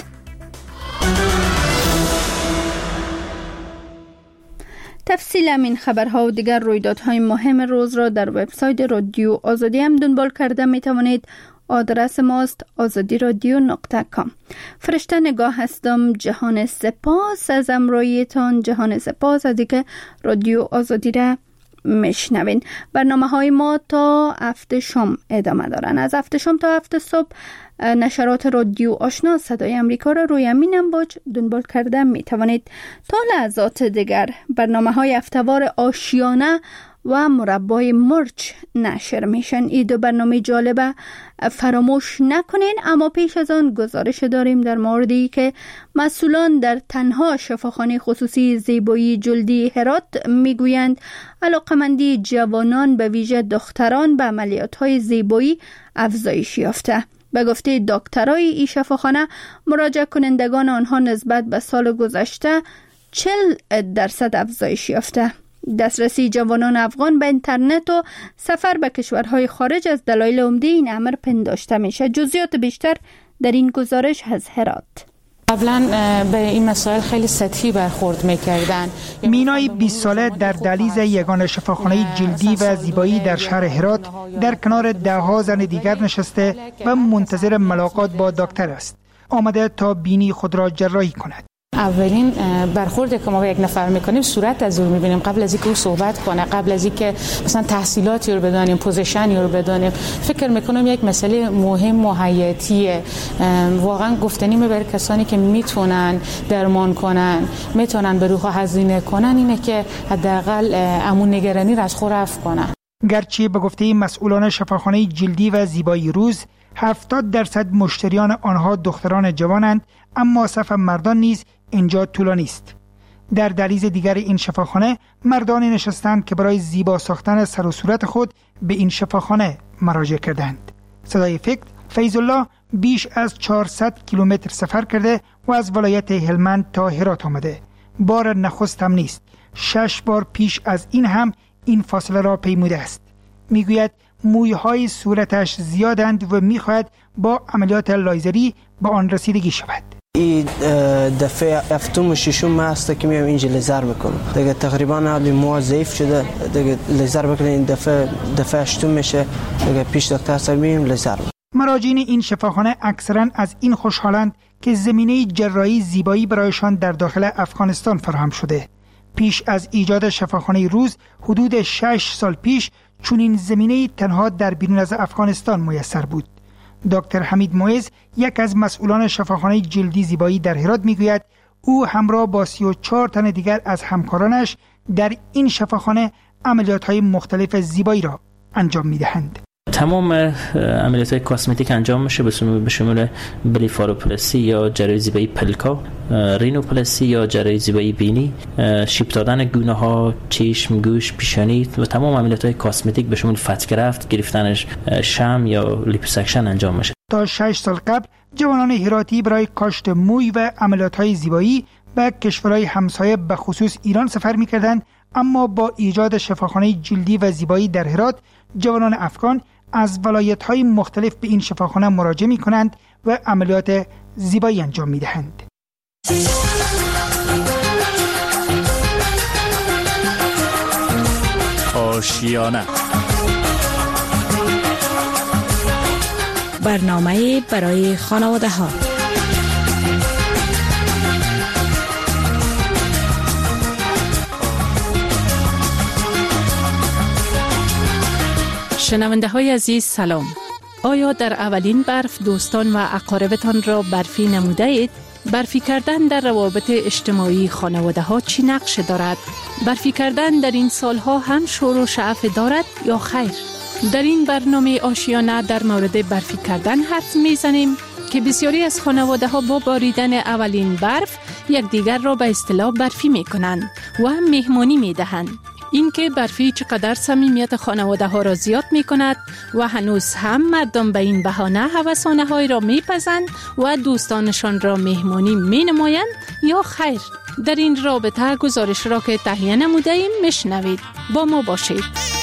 تفصیل همین خبرها و دیگر رویدادهای مهم روز را در وبسایت رادیو آزادی هم دنبال کرده می توانید. آدرس ماست آزادی رادیو نقطه کام. فرشته نگاه هستم. جهان سپاس از همراهیتان. جهان سپاس از اینکه رادیو آزادی را میشنوین. برنامه های ما تا هفته شام ادامه دارن. از هفته شام تا هفته صبح نشرات رادیو آشنا صدای امریکا را روی امین امواج دنبال کرده می توانید. تا لحظات دیگر برنامه های هفته‌وار آشیانه و مربای مرچ نشر میشن. این دو برنامه جالبه فراموش نکنین. اما پیش از آن گزارش داریم در موردی که مسئولان در تنها شفاخانه خصوصی زیبایی جلدی هرات میگویند علاقمندی جوانان به ویژه دختران به عملیات‌های زیبایی افزایش یافته. به گفته دکترای این شفاخانه مراجعه کنندگان آنها نسبت به سال گذشته چهل درصد افزایش یافته. دسترسی جوانان افغان به اینترنت و سفر به کشورهای خارج از دلایل عمده این امر پنداشته میشه. جزئیات بیشتر در این گزارش از هرات. قبلا به این مسائل خیلی سطحی برخورد میکردن. مینای بیست ساله در دهلیز یگانه شفاخانه جلدی و زیبایی در شهر هرات در کنار دهها زن دیگر نشسته و منتظر ملاقات با دکتر است. آمده تا بینی خود را جراحی کند. اولین برخورد که ما با یک نفر میکنیم صورت از او میبینیم قبل از اینکه او صحبت کنه، قبل از اینکه مثلا تحصیلاتی رو بدونیم، پوزیشنی رو بدونیم. فکر میکنم یک مسئله مهم و حیاتیه. واقعا گفتنی برای کسانی که میتونن درمان کنن، میتونن به روح هزینه کنن، اینه که حداقل امون نگرانی را از خود رفع کنن. گرچه به گفته مسئولان شفاخانه جلدی و زیبایی روز هفتاد درصد مشتریان آنها دختران جوانند، اما صف مردان نیز اینجا طولانی است. در دهلیز دیگر این شفاخانه مردانی نشستند که برای زیبا ساختن سر و صورت خود به این شفاخانه مراجعه کردند. صدای فکر فیض الله بیش از چهارصد کیلومتر سفر کرده و از ولایت هلمند تا هرات آمده. بار نخست هم نیست. شش بار پیش از این هم این فاصله را پیموده است. میگوید مویهای صورتش زیادند و میخواهد با عملیات لایزری به آن رسیدگی شود. این دفعه هفتم و ششم هست که میام اینجا لیزر میکنم. دیگه تقریبا حالی مو ضعیف شده. دیگه لیزر بکنیم این دفعه دفعه هشتم میشه. دیگه پیش دکتر صاحب میریم لیزر. مراجعین این شفاخانه اکثرا از این خوشحالند که زمینه جراحی زیبایی برایشان در داخل افغانستان فراهم شده. پیش از ایجاد شفاخانه روز حدود شش سال پیش چنین زمینه تنها در بیرون از افغانستان میسر بود. دکتر حمید معز یک از مسئولان شفاخانه جلدی زیبایی در هرات میگوید او همراه با سی و چهار تن دیگر از همکارانش در این شفاخانه عملیات‌های مختلف زیبایی را انجام میدهند. تمام عملیات های کاسمتیک انجام میشه به شمول بلیفاروپلاسی یا جراحی زیبایی پلکا، رینوپلاسی یا جراحی زیبایی بینی، شیب دادن گونه ها، چشم، گوش، پیشانی و تمام عملیات های کاسمتیک به شمول فتگرفت، گرفتن شم یا لیپوسکشن انجام میشه. تا شش سال قبل جوانان هراتی برای کاشت موی و عملیات های زیبایی به کشورهای همسایه به خصوص ایران سفر میکردند، اما با ایجاد شفاخانه جلدی و زیبایی در هرات جوانان افغان از ولایت‌های مختلف به این شفاخانه مراجعه می‌کنند و عملیات زیبایی انجام می‌دهند. آشیانه برنامه برای خانواده‌ها. شنونده های عزیز سلام. آیا در اولین برف دوستان و اقاربتان را برفی نموده اید؟ برفی کردن در روابط اجتماعی خانواده ها چی نقش دارد؟ برفی کردن در این سالها هم شور و شعف دارد یا خیر؟ در این برنامه آشیانه در مورد برفی کردن حرف میزنیم که بسیاری از خانواده ها با باریدن اولین برف یکدیگر را به اصطلاح برفی می کنند و هم مهمانی می دهند. این که برفی چقدر صمیمیت خانواده ها را زیاد می کند و هنوز هم مردم به این بهانه هوسانه های را می پزند و دوستانشان را مهمانی می نمایند یا خیر؟ در این رابطه گزارش را که تهیه نموده ایم میشنوید. با ما باشید.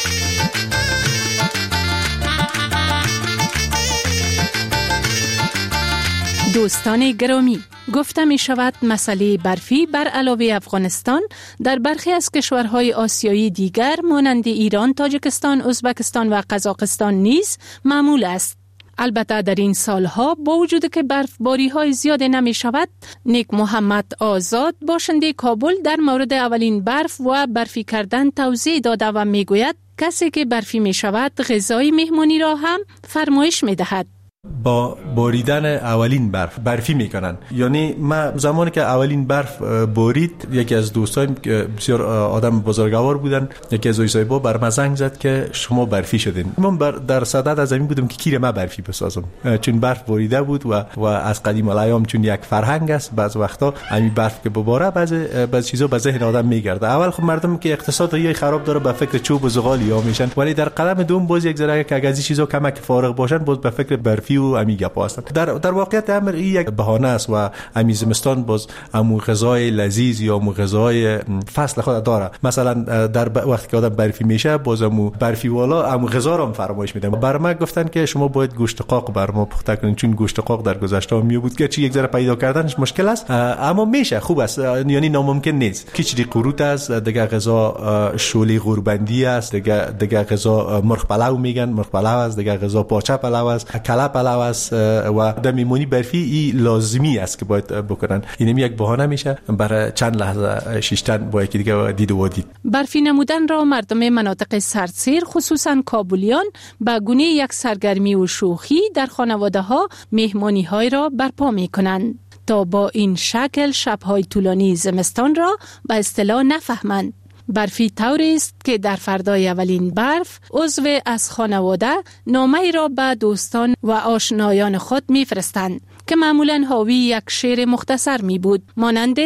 دوستان گرامی، گفته می شود مسئله برفی بر علاوه افغانستان در برخی از کشورهای آسیایی دیگر مانند ایران، تاجیکستان، ازبکستان و قزاقستان نیز معمول است. البته در این سالها با وجود که برفباری های زیاد نمی شود، نیک محمد آزاد باشنده کابل در مورد اولین برف و برفی کردن توضیح داده و می گوید کسی که برفی می شود غذای مهمانی را هم فرمایش می دهد. با باریدن اولین برف برفی میکنن. یعنی من زمانی که اولین برف بارید، یکی از دوستایم که بسیار آدم بزرگوار بودن، یکی از اویسایبا بر من زنگ زد که شما برفی شدین. من بر در صدد از زمین بودم که کیر ما برفی بسازم، چون برف باریده بود و و از قدیم الایام چون یک فرهنگ است، بعض وقتا همین برف که بباره بعضی بعضی چیزا به ذهن آدم میگرده. اول خب مردم که اقتصاد یه خراب داره به فکر چوب و زغال یا میشن، ولی در قدم دوم باز یک ذره که از این چیزا کمک فارغ باشن باز به فکر برفی و امی گپا هستند. در در واقعیت امر این یک بهانه است و امی زمستان باز امو غذای لذیذ یا امو غذای فصل خود داره. مثلا در وقتی که آدم برفی میشه باز امو برفی والا امو غذا رو فرمایش میدن. بر ما گفتن که شما باید گوشت قاق بر ما پخته کنین، چون گوشت قاق در گذشته می بود که چی یک ذره پیدا کردنش مشکل است، اما میشه، خوب است، یعنی ناممکن نیست. کیچری قروت است، دیگه غذا شولی غوربندی است، دیگه دیگه غذا مرغ پلو میگن، مرغ پلو است، دیگه غذا پاچه پلو است، کلا پلو است و در میمونی برفی ای لازمی است که باید بکنن. اینم یک بهانه میشه برای چند لحظه شیشتن با یکی دیگه دید و دید. برفی نمودن را مردم مناطق سردسیر خصوصا کابلیان به گونه یک سرگرمی و شوخی در خانواده ها مهمانی های را برپا می کنند تا با این شکل شبهای طولانی زمستان را به اصطلاح نفهمند. برفی طوری است که در فردای اولین برف عضو از خانواده نامه را به دوستان و آشنایان خود میفرستند که معمولاً حاوی یک شعر مختصر می بود، مانند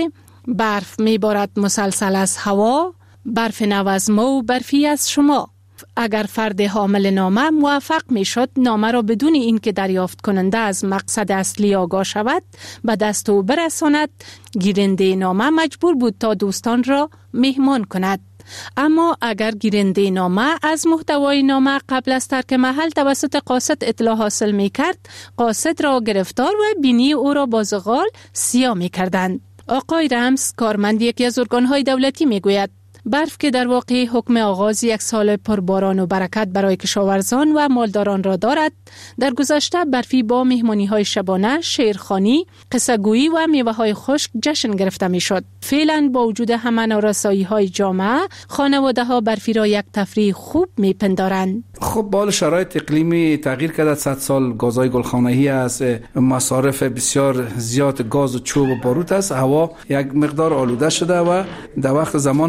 برف می بارد مسلسل از هوا، برف نو از ما و برفی از شما. اگر فرد حامل نامه موفق می شد نامه را بدون اینکه دریافت کننده از مقصد اصلی آگاه شود به دست او برساند، گیرنده نامه مجبور بود تا دوستان را مهمان کند. اما اگر گیرنده نامه از محتوای نامه قبل از ترک محل توسط قاصد اطلاع حاصل می کرد، قاصد را گرفتار و بینی او را با زغال سیاه می کردند. آقای رمز، کارمند یکی از ارگان‌های دولتی، می گوید برف که در واقع حکم آغاز یک سال پرباران و برکت برای کشاورزان و مالداران را دارد، در گذشته برفی با مهمانی‌های شبانه، شعرخوانی، قصه‌گویی و میوه‌های خشک جشن گرفته می‌شد. فعلا با وجود همه نارسایی‌های جامعه، خانواده‌ها برفی را یک تفریح خوب می‌پندارند. خب با شرایط اقلیمی تغییر کرده، صد سال گازهای گلخانه‌ای است، مصارف بسیار زیاد گاز و چوب و باروت است، هوا یک مقدار آلوده شده و در وقت زمانش برف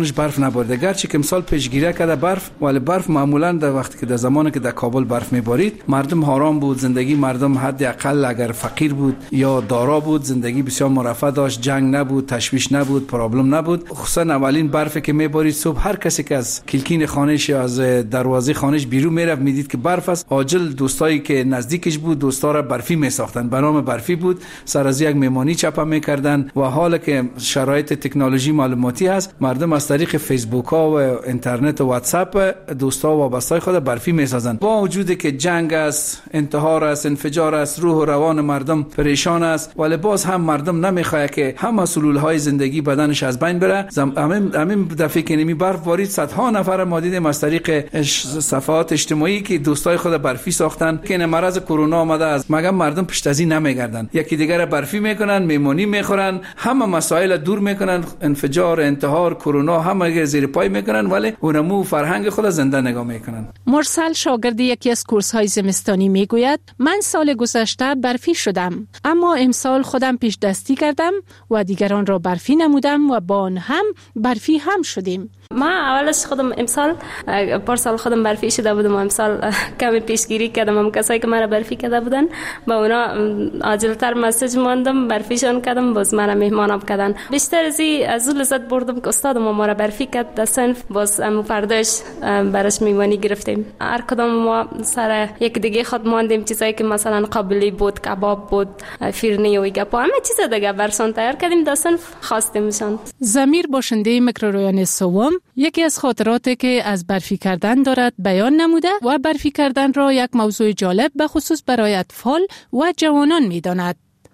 نبارید. گرچه که مثال پیشگیری کرده برف، ولی برف معمولا در وقتی که در زمانی که در کابل برف میبارید مردم آرام بود، زندگی مردم حداقل اگر فقیر بود یا دارا بود زندگی بسیار مرفه داشت، جنگ نبود، تشویش نبود، پرابلم نبود. خصوصا اولین برفی که میبارید صبح هر کسی که از کلکین خانه‌اش یا از دروازه خانه‌اش بیرون میرفت میدید که برف است. عاجل دوستایی که نزدیکش بود دوستا را برفی میساختن، به نام برفی بود، سر از یک مهمانی چپا میکردن. و حالا که شرایط تکنولوژی معلوماتی هست مردم از طریق فیسبوک ها و اینترنت و واتساپ دوستا و وابسته‌های خود برفی میسازن. با وجودی که جنگ است، انتحار است، انفجار است، روح و روان مردم پریشان است، ولی باز هم مردم نمیخواد که همه سلولهای زندگی بدنش از بین بره. همین همین دفعه که نمی برف بارید صدها نفر ما دیدیم از طریق صفحات اجتماعی که دوستای خود برفی ساختن که مرض کرونا آمده است، مگه مردم پشت از این نمیگردن، یکی دیگر برفی میکنن، میمونی میخورن، همه مسائل دور میکنن، انفجار، انتحار، کرونا همه زیر پای میکنن، ولی اونمو فرهنگ خود زنده نگاه میکنن. مرسل شاگرد یکی از کورس های زمستانی میگوید من سال گذشته برفی شدم، اما امسال خودم پیش دستی کردم و دیگران را برفی نمودم و با آن هم برفی هم شدیم. ما اولش خودم امسال پارسال خودم برفی شده بودم و امسال کمی پیشگیری کردم. هم کسایی که مرا برفی کرده بودن با اونا عاجلتر مسیج ماندم، برفیشان کردم، باز مرا مهمانم کردن. بیشتر از از لذت بردم که استادم ما را برفی کرد در صنف، باز ام فرداش براش میوانی گرفتیم. هر کدام ما سر یک دیگه خود ماندیم، چیزایی که مثلا قابلی بود، کباب بود، فیرنی و گپا، همه چیز دیگه برشان تیار کردیم در صنف خواستیمشان. ضمیر باشنده میکرورایان سوم یکی از خاطراتی که از برفی کردن دارد بیان نموده و برفی کردن را یک موضوع جالب به خصوص برای اطفال و جوانان می‌داند.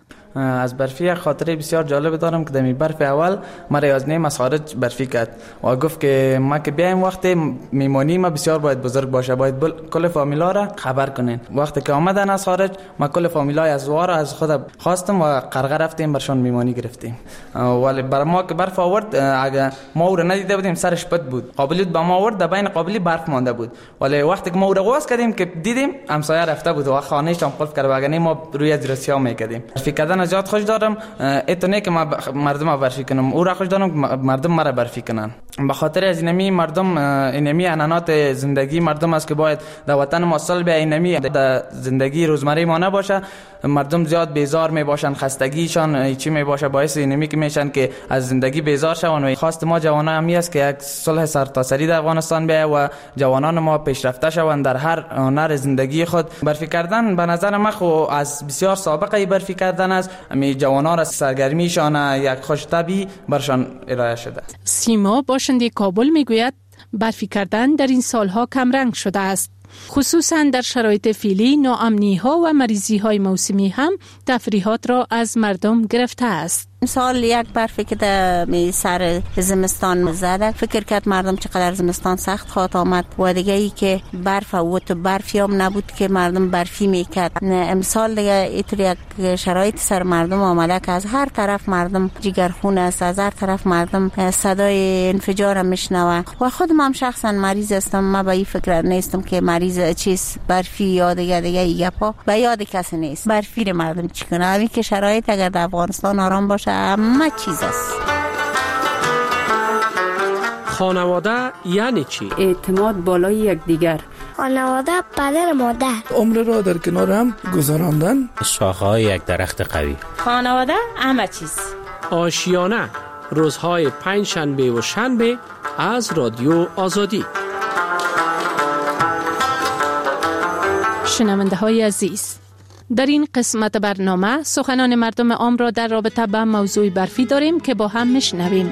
از برفی خاطره بسیار جالب دارم که دمی برف اول مرا از نیم از خارج برفی کرد و گفت که ما که بیایم وقت میمانی ما بسیار باید بزرگ باشه، باید کل فامیلا را خبر کنین. وقتی که آمدن از خارج ما کل فامیلای از وار از خود خواستم و قرقه رفتیم برشان میمانی گرفتیم. ولی بر ما که برف آورد اگه ما او را ندیده بودیم سرش پد بود، قابلیت با ما آورد در بین قابلی برف مانده بود، ولی وقتی که ما او را قواس کردیم که دیدیم همسایه رفته بود و خانه‌اش هم قفل کرده، اگه ما روی درسیا میکردیم. برفی کردن زیاد خوش دارم، اتونه که ما مردم برفی کنم، او را خوش دارم مردم مرا برفی کنن. به خاطر از اینمی مردم اینمی عنعنات زندگی مردم است که باید در وطن ما سال به اینمی در زندگی روزمره ما نباشه. مردم زیاد بیزار می باشن، خستگیشان چی می باشه باعث اینمی که میشن که از زندگی بیزار شون. و خواست ما جوانان همی است که یک صلح سرتاسری در افغانستان بیاید و جوانان ما پیشرفته شوند در هر هنر زندگی خود. برفی کردن به نظر من خو از بسیار سابقه برفی کردن است، می جوانان را سرگرمیشان یک خوش طبیعی برشان ارائه شده. سیما باشنده کابل میگوید برفی کردن در این سالها کم رنگ شده است، خصوصا در شرایط فعلی ناامنی ها و مریضی های موسمی هم تفریحات را از مردم گرفته است. سال یک برفی که در سر زمستان زده، فکر کرد مردم چقدر زمستان سخت خواهد آمد و دیگه ای که برف و تو برفی هم نبود که مردم برفی میکرد. امسال دیگه اینطور یک شرایط سر مردم آمده که از هر طرف مردم جگرخون است، از هر طرف مردم صدای انفجار میشنوه و خودم هم شخصا مریض هستم. من به این فکر نیستم که مریض چیز برفی یا دیگه دیگه ای گپا به یاد کسی نیست. برفی مردم چی کنه؟ همین که شرایط اگر در افغانستان آرام باشه همه چیز است. خانواده یعنی چی؟ اعتماد بالای یکدیگر. خانواده پدر مادر. عمر را در کنار هم گذراندن. شاخه‌های یک درخت قوی. خانواده همه چیز. آشیانه روزهای پنج شنبه و شنبه از رادیو آزادی. شنونده های عزیز، در این قسمت برنامه سخنان مردم عام را در رابطه با موضوع برفی داریم که با هم میشنویم.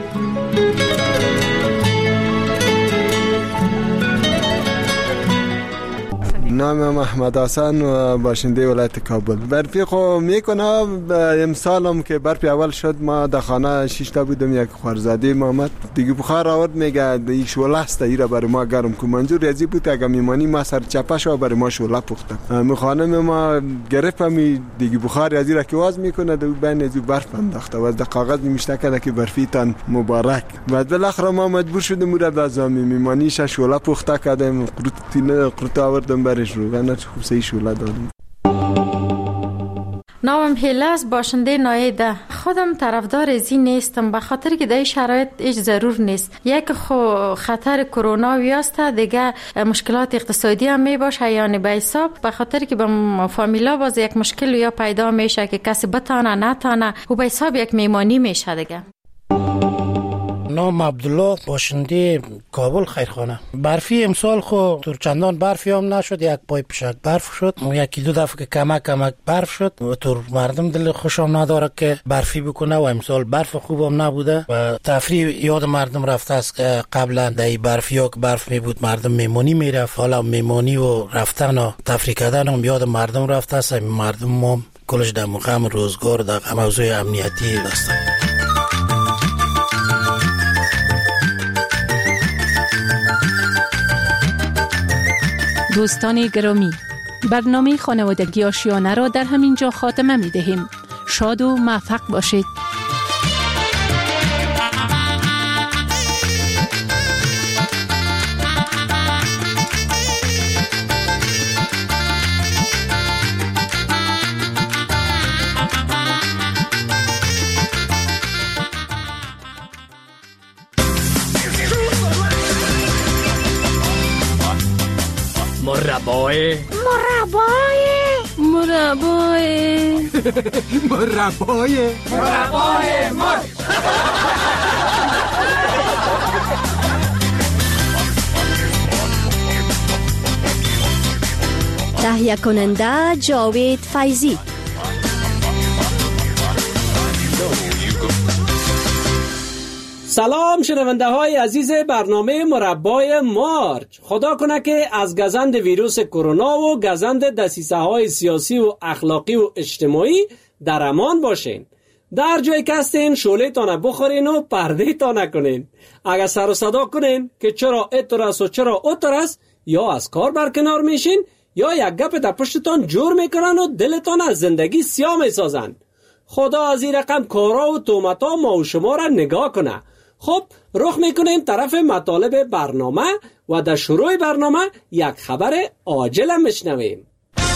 نام محمد حسن و باشنده ولایت کابل. برفی خو میکنه. امسال هم که برفی اول شد ما در خانه شش تا بودم، یک خورزاده محمد دیگه بخار آورد، میگه یک شوله است ایرا برای ما گرم کو. منظور ازی بود اگه میمانی ما سر چپش و برای ما شوله پختم. می خانم ما گرفتم دیگه بخار ازی را که واز میکنه دو بین ازی برف انداخته و در کاغذ نمیشته کرده که برفی تان مبارک. بعد بالاخره ما مجبور شدیم مورا بازامی میمانیش شوله پخته کردیم، قروت قروت آوردم برش رو و خوب شوله دادم. نامم هیله است، باشنده نایده. خودم طرفدار این نیستم، به خاطر که در شرایط هیچ ضرور نیست. یک خو خطر کرونا ویاست، دیگه مشکلات اقتصادی هم می باشه، یعنی به حساب به خاطر که به فامیلا باز یک مشکل یا پیدا میشه که کسی بتانه نتانه و به حساب یک میمانی میشه دیگه. نام عبدالله، باشنده کابل خیرخانه. برفی امسال خو تور چندان برفی هم نشد، یک پای پشک برف شد، یکی دو دفعه که کمک کمک برف شد و تور مردم دل خوشم نداره که برفی بکنه و امسال برف خوبم نبوده و تفریح یاد مردم رفته است که قبلا در برفی ها که برف می بود مردم میمونی میرفت، حالا میمونی و رفتن و تفریح کردن هم یاد مردم رفته است. مردم ما کلش در مقام روزگار در موضوع امنیتی هستند. دوستان گرامی، برنامه خانوادگی آشیانه را در همین جا خاتمه می دهیم. شاد و موفق باشید. مربای مربای مربای مربای مربای مر تهیه کننده جاوید فیضی. سلام شنونده های عزیز برنامه مربای مارچ. خدا کنه که از گزند ویروس کرونا و گزند دسیسه های سیاسی و اخلاقی و اجتماعی در امان باشین. در جای که هستین شعله تانه بخورین و پرده تانه کنین. اگر سر و صدا کنین که چرا اتر است و چرا اتر است، یا از کار برکنار میشین یا یک گپ در پشتتان جور میکنن و دلتان از زندگی سیاه میسازن. خدا از این رقم کارا و تومتا ما و شما را نگاه کنه. خب رخ میکنیم طرف مطالب برنامه و در شروع برنامه یک خبر عاجل هم میشنویم.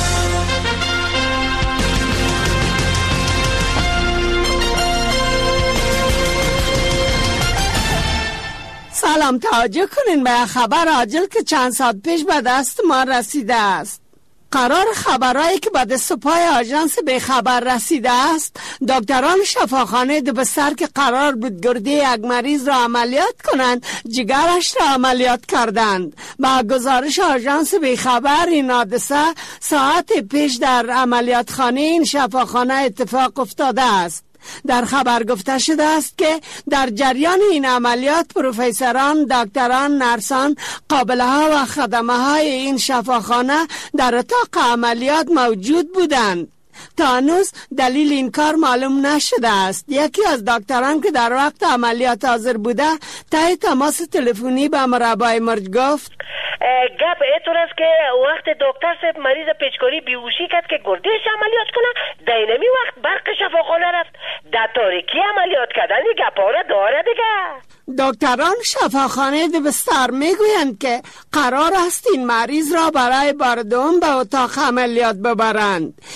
سلام، توجه کنین به خبر عاجل که چند ساعت پیش به دست ما رسیده است. قرار خبرایی که به دست پای آژانس به خبر رسیده است، دکتران شفاخانه دو بستر که قرار بود گرده یک مریض را عملیات کنند، جگرش را عملیات کردند. با گزارش آژانس به خبر این حادثه ساعت پیش در عملیات خانه این شفاخانه اتفاق افتاده است. در خبر گفته شده است که در جریان این عملیات پروفسوران، دکتران، نرسان، قابله ها و خدمه های این شفاخانه در اتاق عملیات موجود بودند. تا هنوز دلیل این کار معلوم نشده است. یکی از دکتران که در وقت عملیات حاضر بوده ته تماس تلفنی به مربای مرج گفت گپ ایتون است که وقت دکتر صاحب مریض پیچکاری بیهوشی کرد که گردهش عملیات کنه، دینمی وقت برق شفاخانه رفت در تاریکی عملیات کردن گپا را داره دیگه. دکتران شفاخانه دو بستر میگویند که قرار است این مریض را برای بار دوم به اتاق عملیات ببرند.